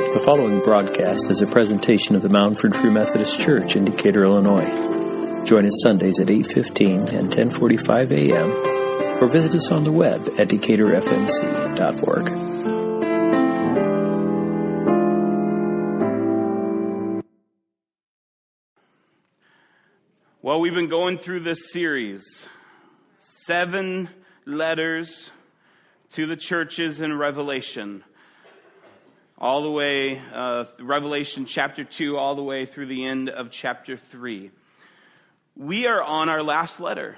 The following broadcast is a presentation of the Moundford Free Methodist Church in Decatur, Illinois. Join us Sundays at 8:15 and 10:45 a.m. or visit us on the web at decaturfmc.org. Well, we've been going through this series, 7 letters to the churches in Revelation, all the way, Revelation chapter 2, all the way through the end of chapter 3. We are on our last letter.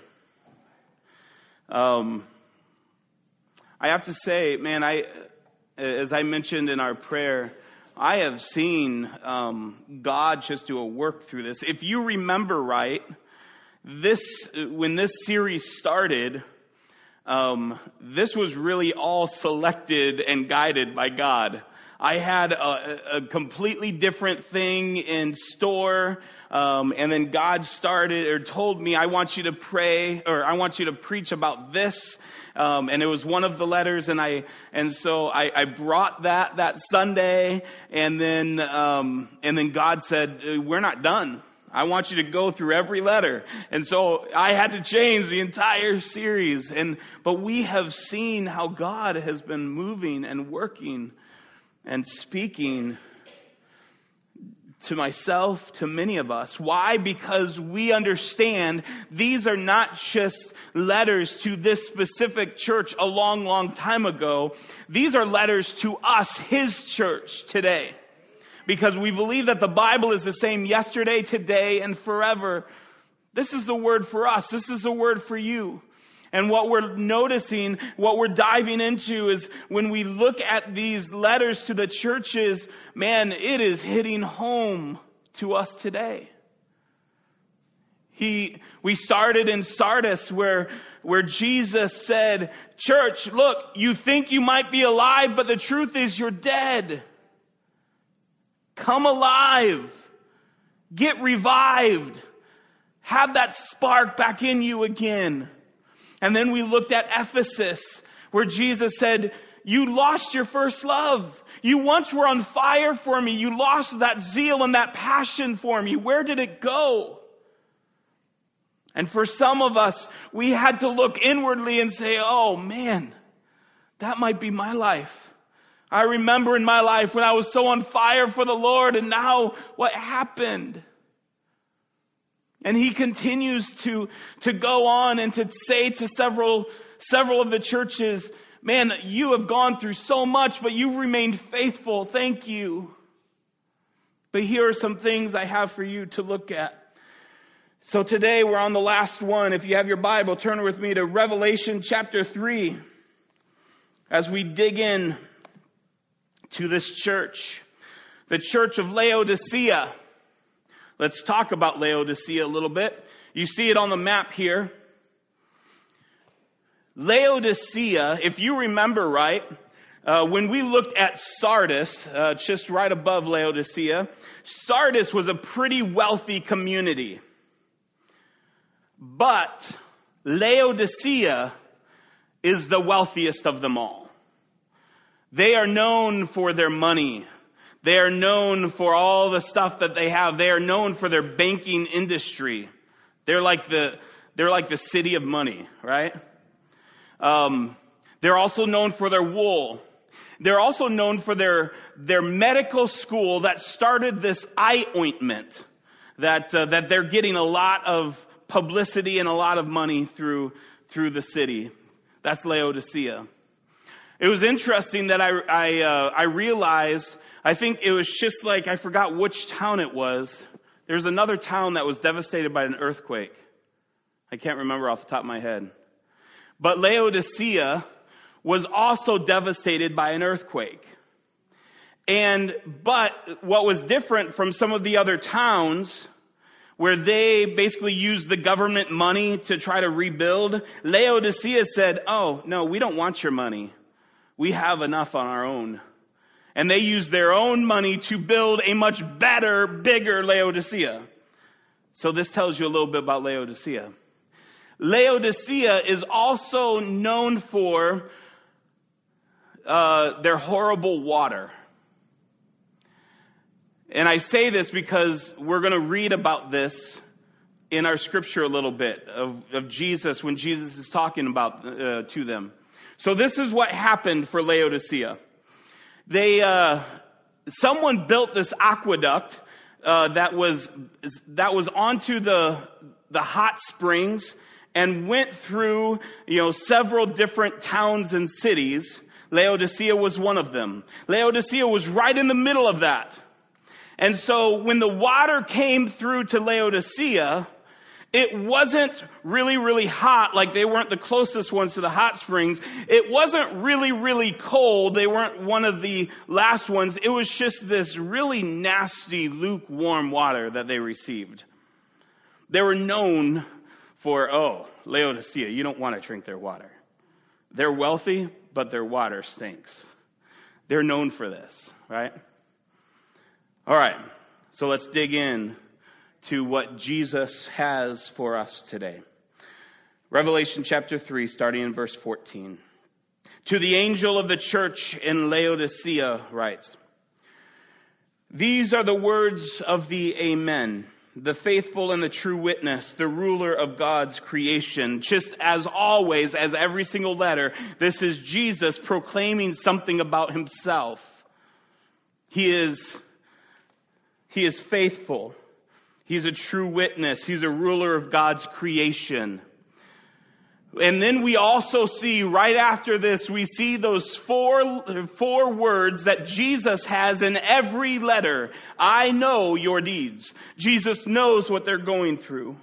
I have to say, man, as I mentioned in our prayer, I have seen God just do a work through this. If you remember right, when this series started, this was really all selected and guided by God. I had a completely different thing in store, and then God told me, I want you to pray, or I want you to preach about this, and it was one of the letters, and so I brought that Sunday, and then God said, we're not done. I want you to go through every letter. And so I had to change the entire series. But we have seen how God has been moving and working and speaking to myself, to many of us. Why? Because we understand these are not just letters to this specific church a long, long time ago. These are letters to us, His church, today. Because we believe that the Bible is the same yesterday, today, and forever. This is the word for us. This is the word for you. And what we're noticing, what we're diving into is when we look at these letters to the churches, man, it is hitting home to us today. We started in Sardis where Jesus said, church, look, you think you might be alive, but the truth is you're dead. Come alive. Get revived. Have that spark back in you again. And then we looked at Ephesus, where Jesus said, you lost your first love. You once were on fire for me. You lost that zeal and that passion for me. Where did it go? And for some of us, we had to look inwardly and say, oh man, that might be my life. I remember in my life when I was so on fire for the Lord, and now what happened? And he continues to go on and to say to several of the churches, man, you have gone through so much, but you've remained faithful. Thank you. But here are some things I have for you to look at. So today we're on the last one. If you have your Bible, turn with me to Revelation chapter 3 as we dig in to this church, the church of Laodicea. Let's talk about Laodicea a little bit. You see it on the map here. Laodicea, if you remember right, when we looked at Sardis, just right above Laodicea, Sardis was a pretty wealthy community. But Laodicea is the wealthiest of them all. They are known for their money. They are known for all the stuff that they have. They are known for their banking industry. They're like the city of money, right? They're also known for their wool. They're also known for their medical school that started this eye ointment that they're getting a lot of publicity and a lot of money through the city. That's Laodicea. It was interesting that I realized, I think it was just like, I forgot which town it was. There's another town that was devastated by an earthquake. I can't remember off the top of my head. But Laodicea was also devastated by an earthquake. But what was different from some of the other towns where they basically used the government money to try to rebuild, Laodicea said, oh, no, we don't want your money. We have enough on our own. And they used their own money to build a much better, bigger Laodicea. So this tells you a little bit about Laodicea. Laodicea is also known for their horrible water. And I say this because we're going to read about this in our scripture a little bit of Jesus when Jesus is talking about to them. So this is what happened for Laodicea. Someone built this aqueduct that was onto the hot springs and went through, several different towns and cities. Laodicea was one of them. Laodicea was right in the middle of that. And so when the water came through to Laodicea, it wasn't really, really hot, like they weren't the closest ones to the hot springs. It wasn't really, really cold. They weren't one of the last ones. It was just this really nasty, lukewarm water that they received. They were known for, Laodicea, you don't want to drink their water. They're wealthy, but their water stinks. They're known for this, right? All right, so let's dig in to what Jesus has for us today. Revelation chapter 3, starting in verse 14. To the angel of the church in Laodicea writes, these are the words of the Amen, the faithful and the true witness, the ruler of God's creation. Just as always, as every single letter, this is Jesus proclaiming something about himself. He is faithful. He's a true witness. He's a ruler of God's creation. And then we also see right after this, we see those four words that Jesus has in every letter. I know your deeds. Jesus knows what they're going through.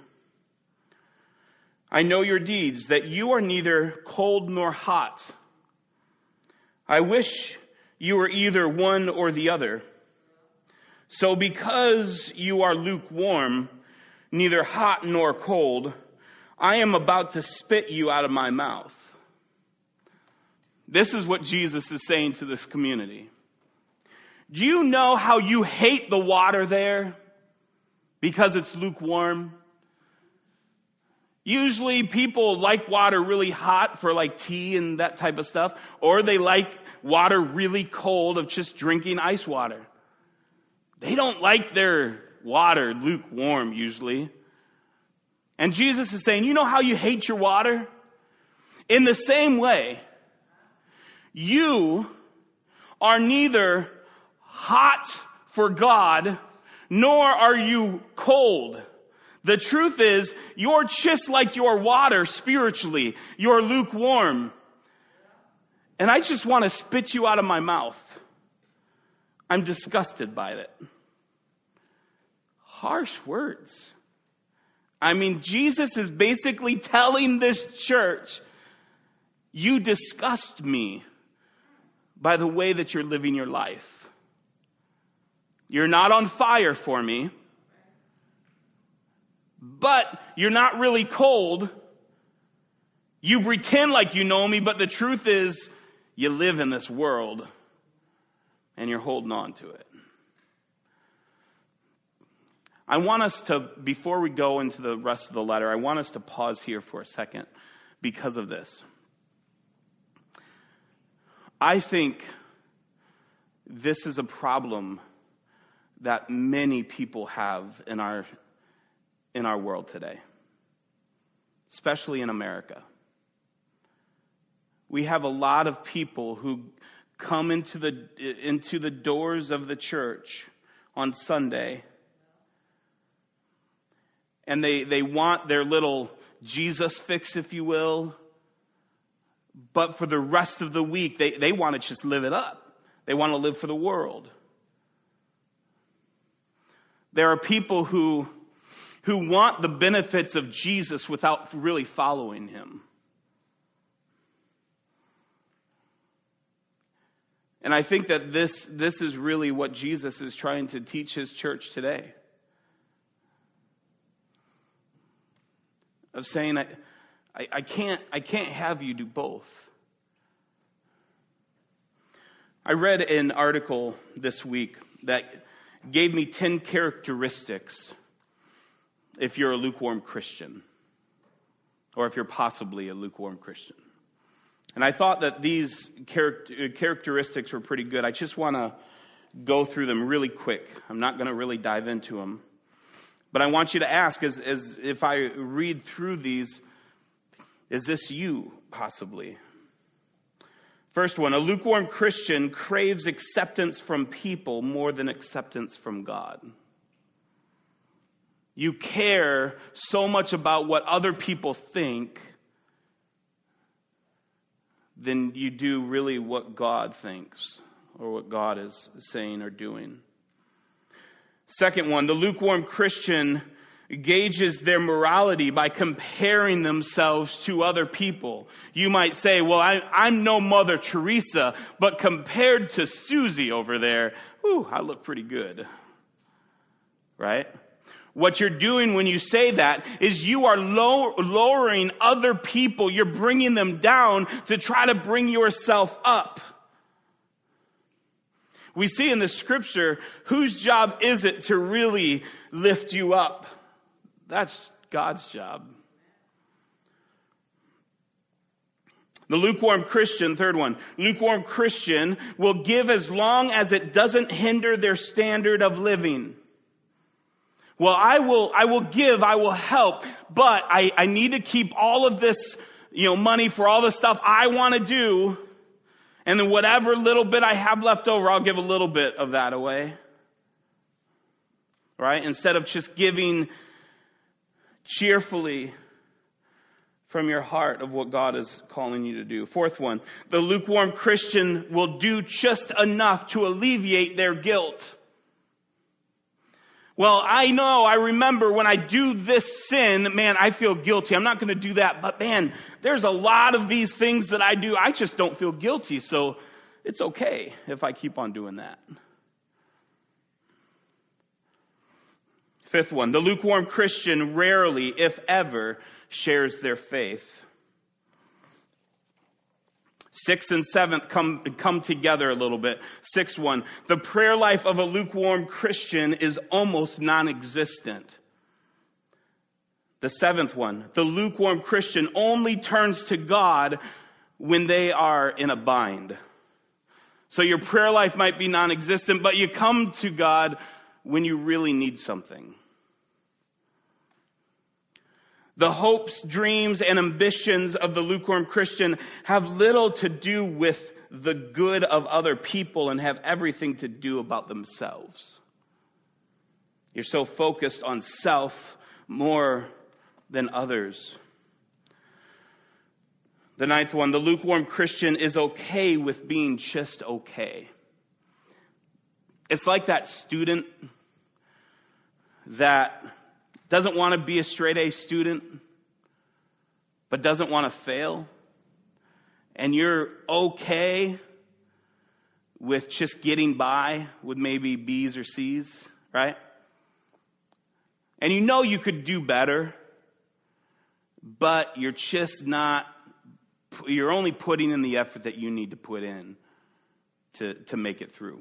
I know your deeds, that you are neither cold nor hot. I wish you were either one or the other. So because you are lukewarm, neither hot nor cold, I am about to spit you out of my mouth. This is what Jesus is saying to this community. Do you know how you hate the water there? Because it's lukewarm. Usually people like water really hot for like tea and that type of stuff, or they like water really cold of just drinking ice water. They don't like their water lukewarm usually. And Jesus is saying, you know how you hate your water? In the same way, you are neither hot for God, nor are you cold. The truth is, you're just like your water spiritually. You're lukewarm. And I just want to spit you out of my mouth. I'm disgusted by it. Harsh words. I mean, Jesus is basically telling this church, you disgust me by the way that you're living your life. You're not on fire for me, but you're not really cold. You pretend like you know me, but the truth is, you live in this world and you're holding on to it. I want us to, before we go into the rest of the letter, I want us to pause here for a second because of this. I think this is a problem that many people have in our world today, especially in America. We have a lot of people who come into the doors of the church on Sunday, and they want their little Jesus fix, if you will, but for the rest of the week, they want to just live it up. They want to live for the world. There are people who want the benefits of Jesus without really following him. And I think that this is really what Jesus is trying to teach his church today. Of saying, I can't have you do both. I read an article this week that gave me 10 characteristics if you're a lukewarm Christian, or if you're possibly a lukewarm Christian. And I thought that these characteristics were pretty good. I just want to go through them really quick. I'm not going to really dive into them. But I want you to ask, as if I read through these, is this you, possibly? First one, a lukewarm Christian craves acceptance from people more than acceptance from God. You care so much about what other people think than you do really what God thinks or what God is saying or doing. Second one, the lukewarm Christian gauges their morality by comparing themselves to other people. You might say, well, I'm no Mother Teresa, but compared to Susie over there, I look pretty good. Right? What you're doing when you say that is you are lowering other people. You're bringing them down to try to bring yourself up. We see in the scripture, whose job is it to really lift you up? That's God's job. The lukewarm Christian, third one, lukewarm Christian will give as long as it doesn't hinder their standard of living. Well, I will give, I will help, but I need to keep all of this, money for all the stuff I want to do. And then whatever little bit I have left over, I'll give a little bit of that away. Right? Instead of just giving cheerfully from your heart of what God is calling you to do. Fourth one, the lukewarm Christian will do just enough to alleviate their guilt. Well, I remember when I do this sin, man, I feel guilty. I'm not going to do that. But man, there's a lot of these things that I do. I just don't feel guilty. So it's okay if I keep on doing that. Fifth one, the lukewarm Christian rarely, if ever, shares their faith. Sixth and seventh come together a little bit. Sixth one, the prayer life of a lukewarm Christian is almost non-existent. The seventh one, the lukewarm Christian only turns to God when they are in a bind. So your prayer life might be non-existent, but you come to God when you really need something. The hopes, dreams, and ambitions of the lukewarm Christian have little to do with the good of other people and have everything to do about themselves. You're so focused on self more than others. The ninth one, the lukewarm Christian is okay with being just okay. It's like that student that doesn't want to be a straight A student, but doesn't want to fail. And you're okay with just getting by with maybe B's or C's, right? And you could do better, but you're only putting in the effort that you need to put in to make it through.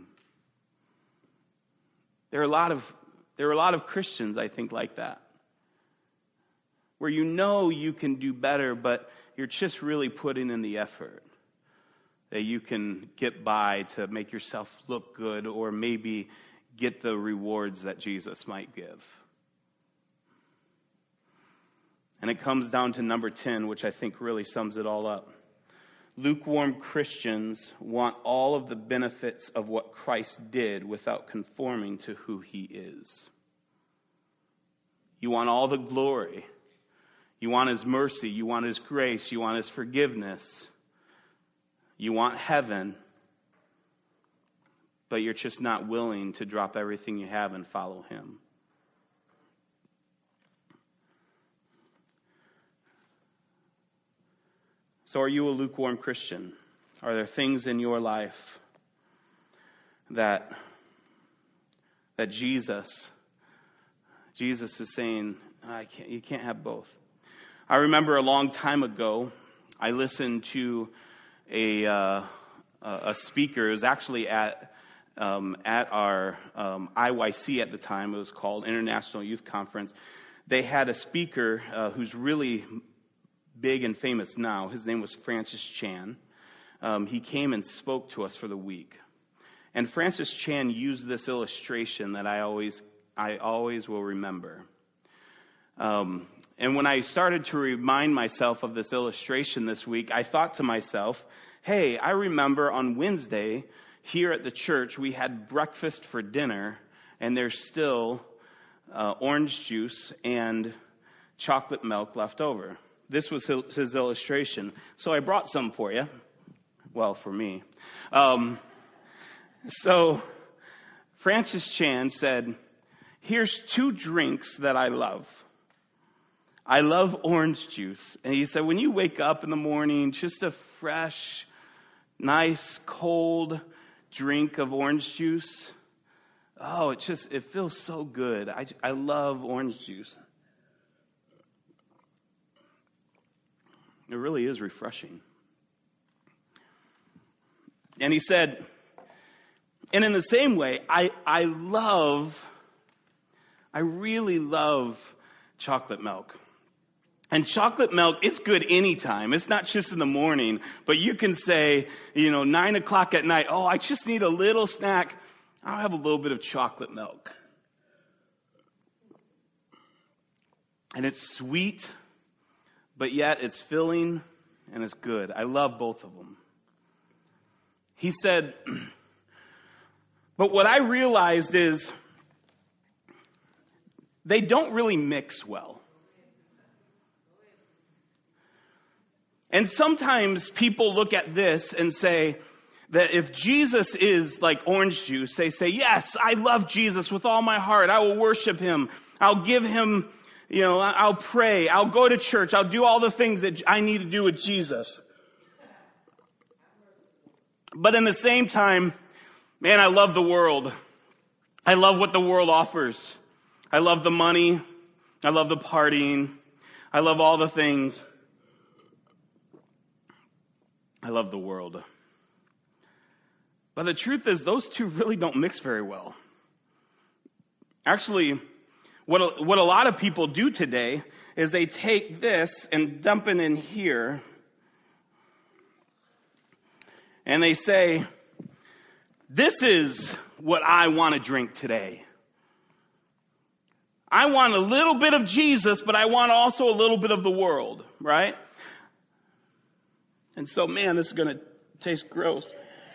There are a lot of Christians, I think, like that, where you can do better, but you're just really putting in the effort that you can get by to make yourself look good or maybe get the rewards that Jesus might give. And it comes down to number 10, which I think really sums it all up. Lukewarm Christians want all of the benefits of what Christ did without conforming to who he is. You want all the glory. You want his mercy. You want his grace. You want his forgiveness. You want heaven. But you're just not willing to drop everything you have and follow him. So are you a lukewarm Christian? Are there things in your life that Jesus is saying, you can't have both? I remember a long time ago, I listened to a speaker. It was actually at our IYC at the time. It was called International Youth Conference. They had a speaker who's really big and famous now. His name was Francis Chan. He came and spoke to us for the week. And Francis Chan used this illustration that I always will remember. And when I started to remind myself of this illustration this week, I thought to myself, hey, I remember on Wednesday here at the church, we had breakfast for dinner, and there's still orange juice and chocolate milk left over. This was his illustration. So I brought some for you. Well, for me. So Francis Chan said, here's 2 drinks that I love. I love orange juice. And he said, when you wake up in the morning, just a fresh, nice, cold drink of orange juice. Oh, it feels so good. I love orange juice. It really is refreshing. And he said, and in the same way, I really love chocolate milk. And chocolate milk, it's good anytime. It's not just in the morning. But you can say, 9 o'clock at night, oh, I just need a little snack. I'll have a little bit of chocolate milk. And it's sweet, but yet it's filling and it's good. I love both of them. He said, but what I realized is they don't really mix well. And sometimes people look at this and say that if Jesus is like orange juice, they say, yes, I love Jesus with all my heart. I will worship him. I'll give him, I'll pray. I'll go to church. I'll do all the things that I need to do with Jesus. But in the same time, man, I love the world. I love what the world offers. I love the money. I love the partying. I love all the things. I love the world. But the truth is, those two really don't mix very well. Actually, what a lot of people do today is they take this and dump it in here, and they say, this is what I want to drink today. I want a little bit of Jesus, but I want also a little bit of the world, right? And so, man, this is going to taste gross.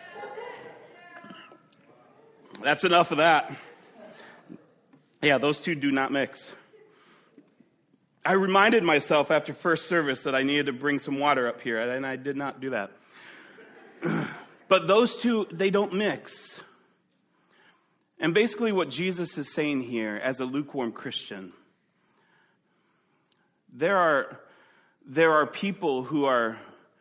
That's enough of that. Yeah, those two do not mix. I reminded myself after first service that I needed to bring some water up here, and I did not do that. But those two, they don't mix. And basically what Jesus is saying here as a lukewarm Christian, there are people who are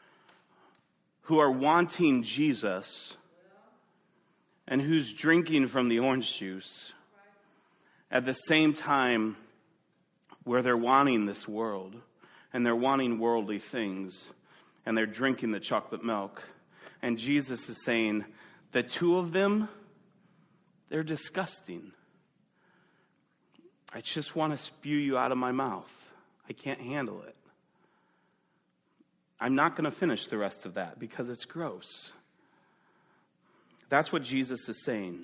wanting Jesus and who's drinking from the orange juice at the same time where they're wanting this world and they're wanting worldly things and they're drinking the chocolate milk. And Jesus is saying, the two of them, they're disgusting. I just want to spew you out of my mouth. I can't handle it. I'm not going to finish the rest of that because it's gross. That's what Jesus is saying.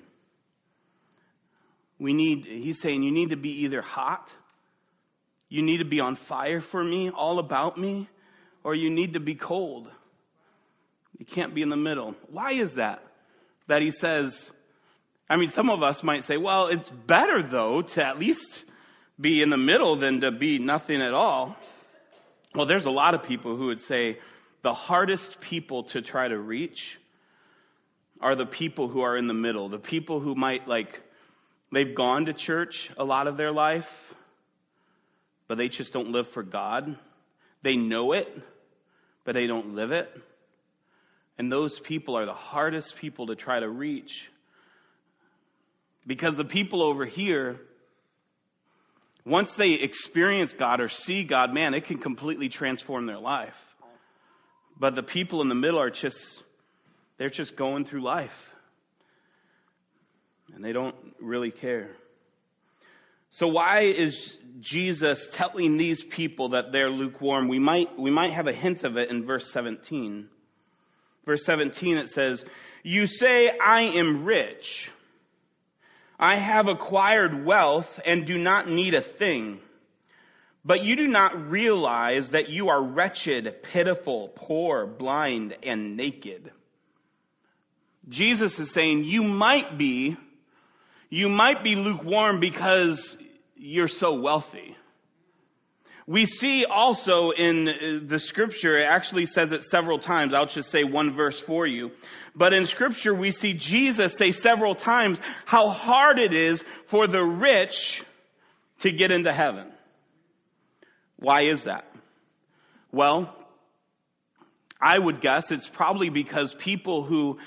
He's saying you need to be either hot, you need to be on fire for me, all about me, or you need to be cold. You can't be in the middle. Why is that? That he says, some of us might say, well, it's better though to at least be in the middle than to be nothing at all. Well, there's a lot of people who would say the hardest people to try to reach are the people who are in the middle. The people who might they've gone to church a lot of their life, but they just don't live for God. They know it, but they don't live it. And those people are the hardest people to try to reach. Because the people over here, once they experience God or see God, man, it can completely transform their life. But the people in the middle they're just going through life. And they don't really care. So why is Jesus telling these people that they're lukewarm? We might have a hint of it in verse 17. Verse 17, it says, "You say, I am rich. I have acquired wealth and do not need a thing. But you do not realize that you are wretched, pitiful, poor, blind, and naked." Jesus is saying you might be lukewarm because you're so wealthy. We see also in the scripture, it actually says it several times. I'll just say one verse for you. But in scripture, we see Jesus say several times how hard it is for the rich to get into heaven. Why is that? Well, I would guess it's probably because people who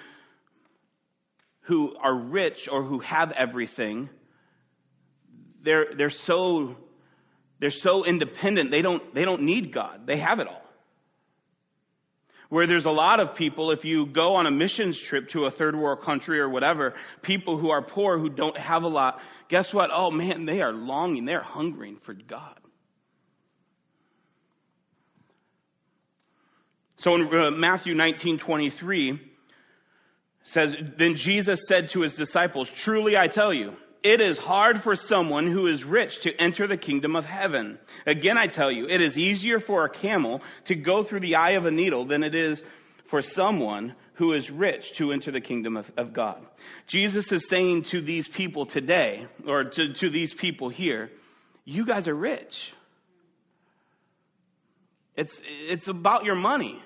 are rich or who have everything, they're so independent. They don't need God. They have it all. Where there's a lot of people, if you go on a missions trip to a third world country or whatever, people who are poor, who don't have a lot, guess what? Oh man, they are longing, they're hungering for God. So in Matthew 19:23 says, "Then Jesus said to his disciples, 'Truly I tell you, it is hard for someone who is rich to enter the kingdom of heaven. Again, I tell you, it is easier for a camel to go through the eye of a needle than it is for someone who is rich to enter the kingdom of God.'" Jesus is saying to these people today, or to these people here, you guys are rich. It's about your money.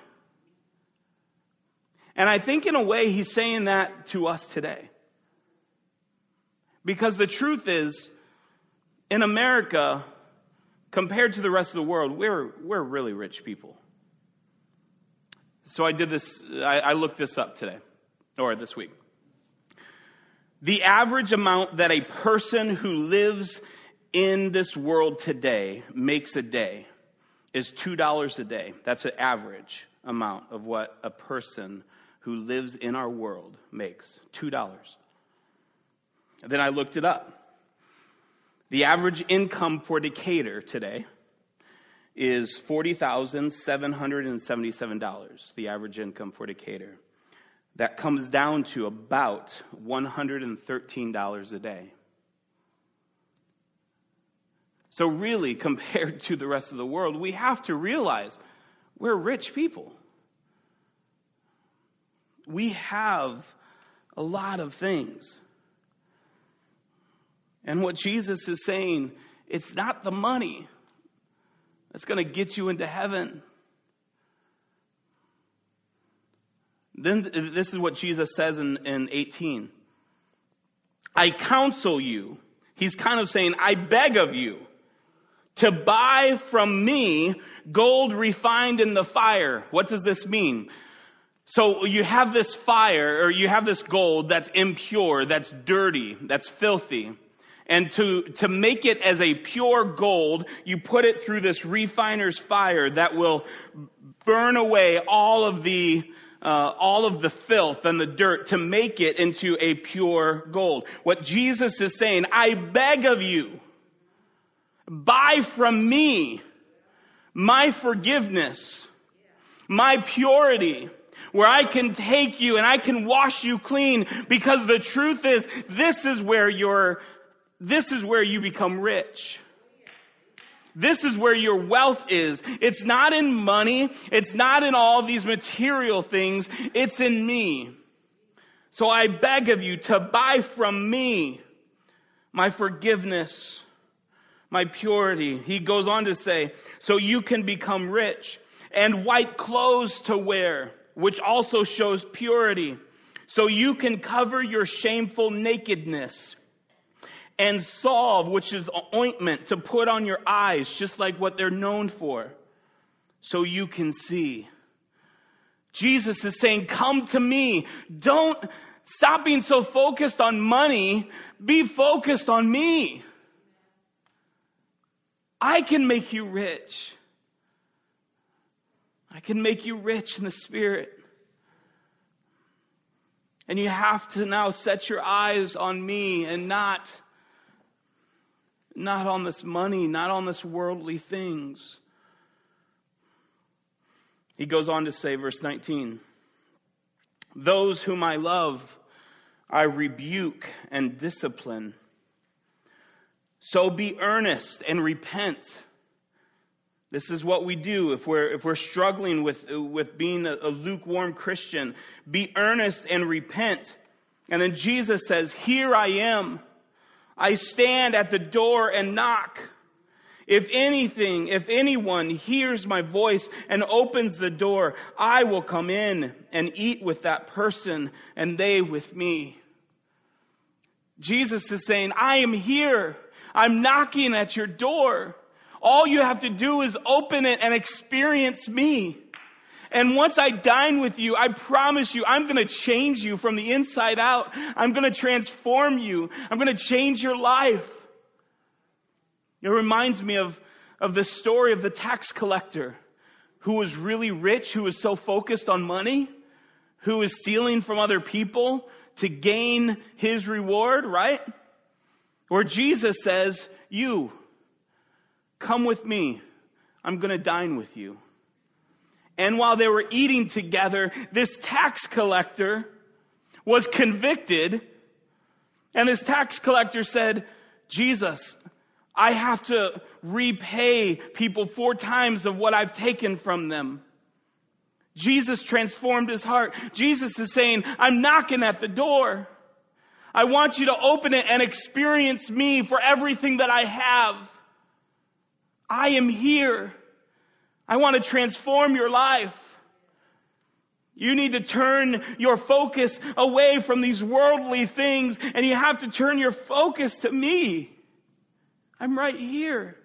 And I think in a way he's saying that to us today. Because the truth is, in America, compared to the rest of the world, we're really rich people. So I did this, I looked this up today, or this week. The average amount that a person who lives in this world today makes a day is $2 a day. That's an average amount of what a person who lives in our world makes. $2. And then I looked it up. The average income for Decatur today is $40,777, the average income for Decatur. That comes down to about $113 a day. So really, compared to the rest of the world, we have to realize we're rich people. We have a lot of things. And what Jesus is saying, it's not the money that's going to get you into heaven. Then this is what Jesus says in 18. "I counsel you," he's kind of saying, I beg of you, "to buy from me gold refined in the fire." What does this mean? So you have this fire, or you have this gold that's impure, that's dirty, that's filthy. And to make it as a pure gold, you put it through this refiner's fire that will burn away all of the filth and the dirt to make it into a pure gold. What Jesus is saying, I beg of you, buy from me my forgiveness, my purity, where I can take you and I can wash you clean, because the truth is, this is where you become rich. This is where your wealth is. It's not in money. It's not in all these material things. It's in me. So I beg of you to buy from me my forgiveness, my purity. He goes on to say, so you can become rich, and white clothes to wear, which also shows purity, so you can cover your shameful nakedness, and salve, which is ointment to put on your eyes, just like what they're known for, so you can see. Jesus is saying, come to me. Don't stop being so focused on money. Be focused on me. I can make you rich. I can make you rich in the Spirit. And you have to now set your eyes on me and not on this money, not on this worldly things. He goes on to say, verse 19, Those whom I love, I rebuke and discipline. So be earnest and repent. This is what we do if we're struggling with being a lukewarm Christian. Be earnest and repent. And then Jesus says, here I am. I stand at the door and knock. If anyone hears my voice and opens the door, I will come in and eat with that person and they with me. Jesus is saying, I am here. I'm knocking at your door. All you have to do is open it and experience me. And once I dine with you, I promise you, I'm going to change you from the inside out. I'm going to transform you. I'm going to change your life. It reminds me of the story of the tax collector who was really rich, who was so focused on money, who was stealing from other people to gain his reward, right? Where Jesus says, you, come with me. I'm going to dine with you. And while they were eating together, this tax collector was convicted. And this tax collector said, Jesus, I have to repay people 4 times of what I've taken from them. Jesus transformed his heart. Jesus is saying, I'm knocking at the door. I want you to open it and experience me for everything that I have. I am here. I want to transform your life. You need to turn your focus away from these worldly things, and you have to turn your focus to me. I'm right here.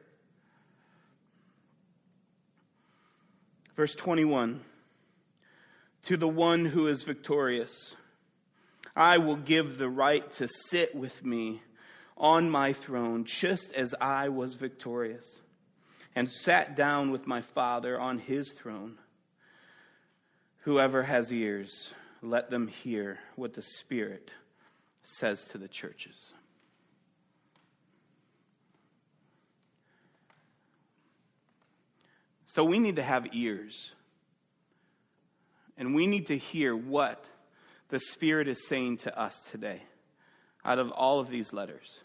Verse 21. To the one who is victorious, I will give the right to sit with me on my throne, just as I was victorious and sat down with my Father on his throne. Whoever has ears, let them hear what the Spirit says to the churches. So we need to have ears. And we need to hear what the Spirit is saying to us today out of all of these letters.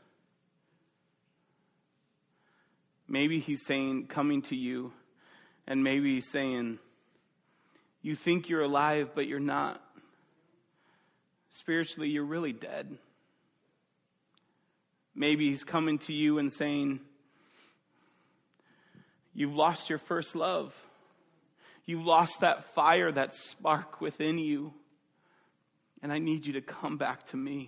Maybe he's saying, coming to you, and maybe he's saying, you think you're alive, but you're not. Spiritually, you're really dead. Maybe he's coming to you and saying, you've lost your first love. You've lost that fire, that spark within you. And I need you to come back to me.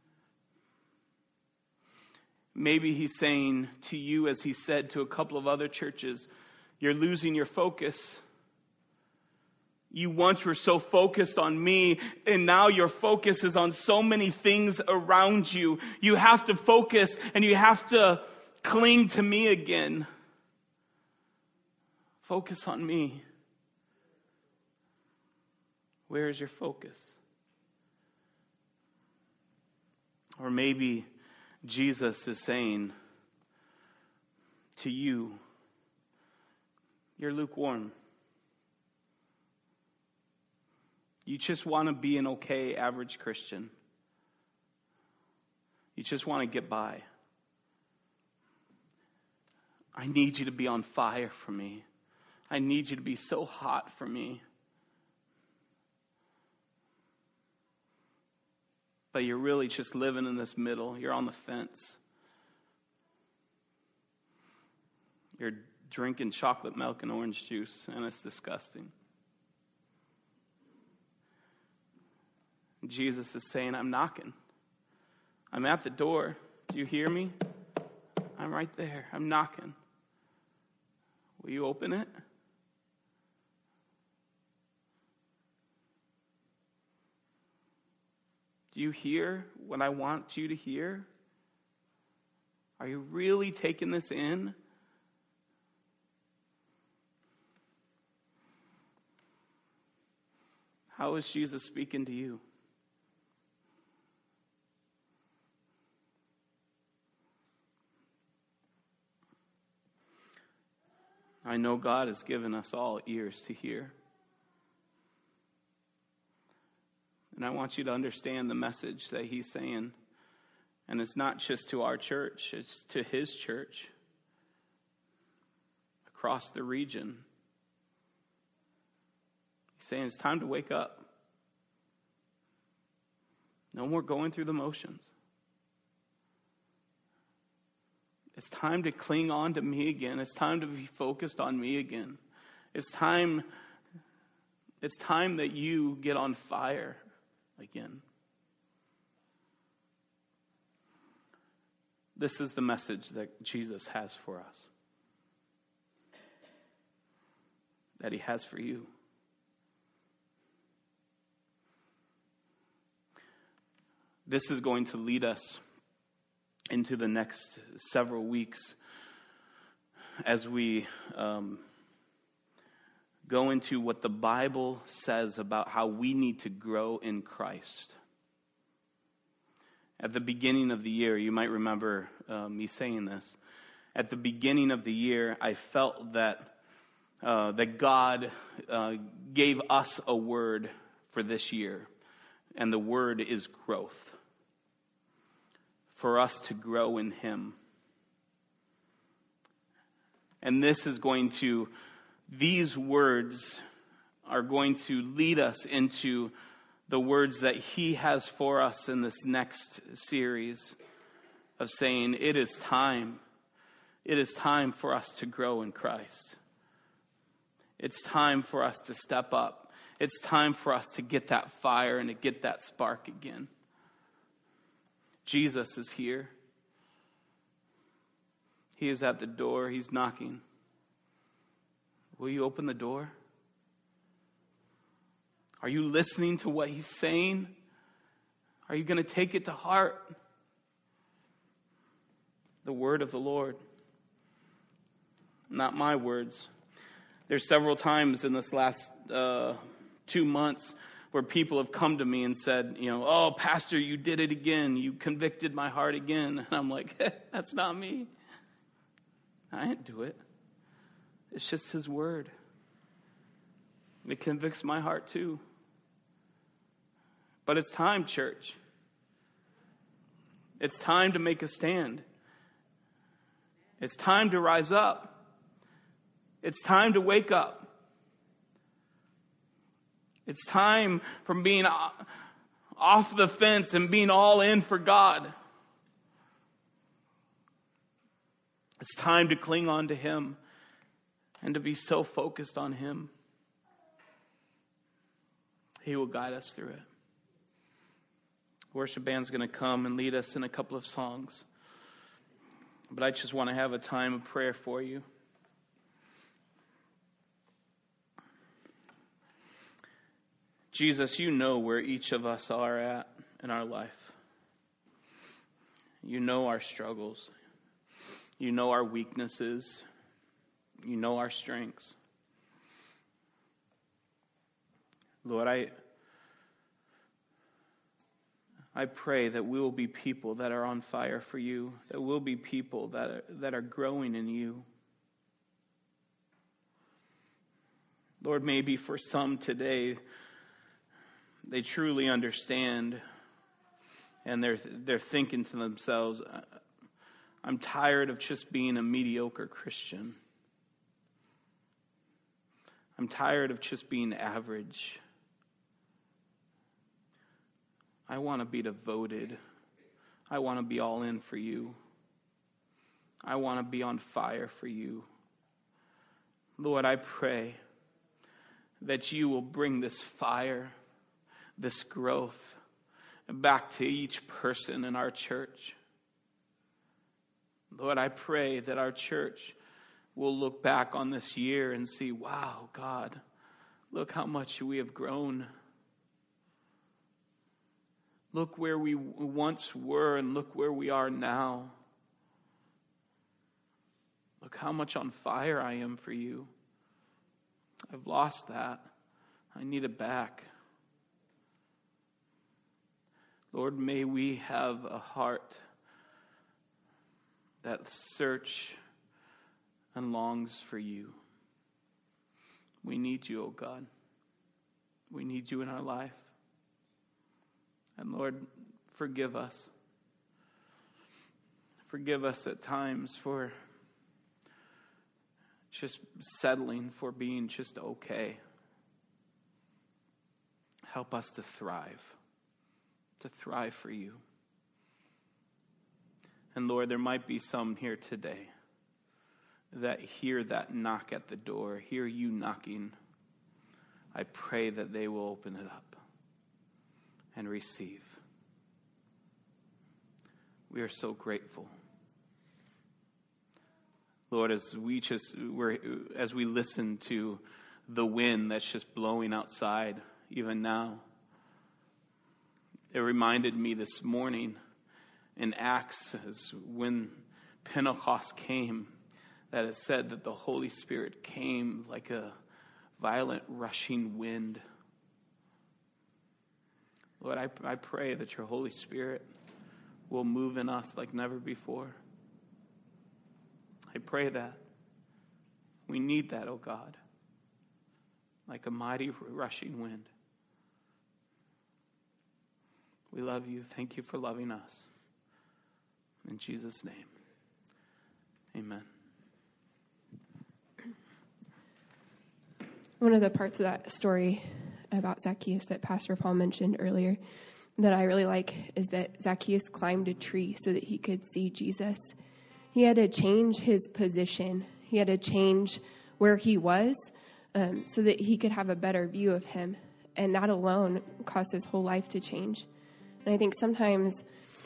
Maybe he's saying to you, as he said to a couple of other churches, you're losing your focus. You once were so focused on me, and now your focus is on so many things around you. You have to focus, and you have to cling to me again. Focus on me. Where is your focus? Or maybe Jesus is saying to you, you're lukewarm. You just want to be an okay, average Christian. You just want to get by. I need you to be on fire for me. I need you to be so hot for me. But you're really just living in this middle. You're on the fence. You're drinking chocolate milk and orange juice, and it's disgusting. Jesus is saying, I'm knocking. I'm at the door. Do you hear me? I'm right there. I'm knocking. Will you open it? Do you hear what I want you to hear? Are you really taking this in? How is Jesus speaking to you? I know God has given us all ears to hear. And I want you to understand the message that he's saying. And it's not just to our church, it's to his church across the region. He's saying it's time to wake up. No more going through the motions. It's time to cling on to me again. It's time to be focused on me again. It's time that you get on fire again. This is the message that Jesus has for us. That he has for you. This is going to lead us into the next several weeks as we go into what the Bible says about how we need to grow in Christ. At the beginning of the year, you might remember me saying this. At the beginning of the year, I felt that God gave us a word for this year, and the word is growth. For us to grow in him. And these words are going to lead us into the words that he has for us in this next series of saying, it is time. It is time for us to grow in Christ. It's time for us to step up. It's time for us to get that fire and to get that spark again. Jesus is here. He is at the door. He's knocking. Will you open the door? Are you listening to what he's saying? Are you going to take it to heart? The word of the Lord. Not my words. There's several times in this last 2 months where people have come to me and said, oh, Pastor, you did it again. You convicted my heart again. And I'm like, that's not me. I didn't do it. It's just his word. It convicts my heart too. But it's time, church. It's time to make a stand. It's time to rise up. It's time to wake up. It's time from being off the fence and being all in for God. It's time to cling on to him and to be so focused on him. He will guide us through it. Worship band's going to come and lead us in a couple of songs. But I just want to have a time of prayer for you. Jesus, you know where each of us are at in our life. You know our struggles. You know our weaknesses. You know our strengths. Lord, I pray that we will be people that are on fire for you, that we'll be people that are growing in you. Lord, maybe for some today, they truly understand and they're thinking to themselves, I'm tired of just being a mediocre Christian. I'm tired of just being average. I want to be devoted. I want to be all in for you. I want to be on fire for you. Lord, I pray that you will bring this fire, this growth back to each person in our church. Lord, I pray that our church will look back on this year and see, wow, God, look how much we have grown. Look where we once were and look where we are now. Look how much on fire I am for you. I've lost that. I need it back. Lord, may we have a heart that search and longs for you. We need you, oh God. We need you in our life. And Lord, forgive us. Forgive us at times for just settling for being just okay. Help us to thrive for you. And Lord, there might be some here today that hear that knock at the door, hear you knocking. I pray that they will open it up and receive. We are so grateful. Lord, as we listen to the wind that's just blowing outside, even now, it reminded me this morning in Acts, as when Pentecost came, that it said that the Holy Spirit came like a violent rushing wind. Lord, I pray that your Holy Spirit will move in us like never before. I pray that. We need that, oh God, like a mighty rushing wind. We love you. Thank you for loving us. In Jesus' name, amen. One of the parts of that story about Zacchaeus that Pastor Paul mentioned earlier that I really like is that Zacchaeus climbed a tree so that he could see Jesus. He had to change his position. He had to change where he was so that he could have a better view of him. And that alone caused his whole life to change. And I think sometimes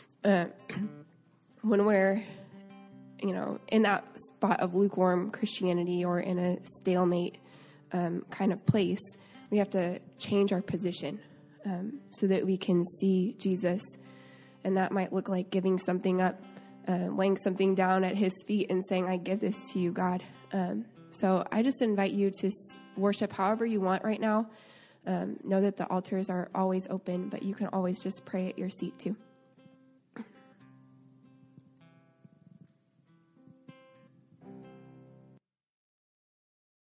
when we're, in that spot of lukewarm Christianity or in a stalemate kind of place, we have to change our position so that we can see Jesus. And that might look like giving something up, laying something down at his feet and saying, I give this to you, God. So I just invite you to worship however you want right now. Know that the altars are always open, but you can always just pray at your seat too.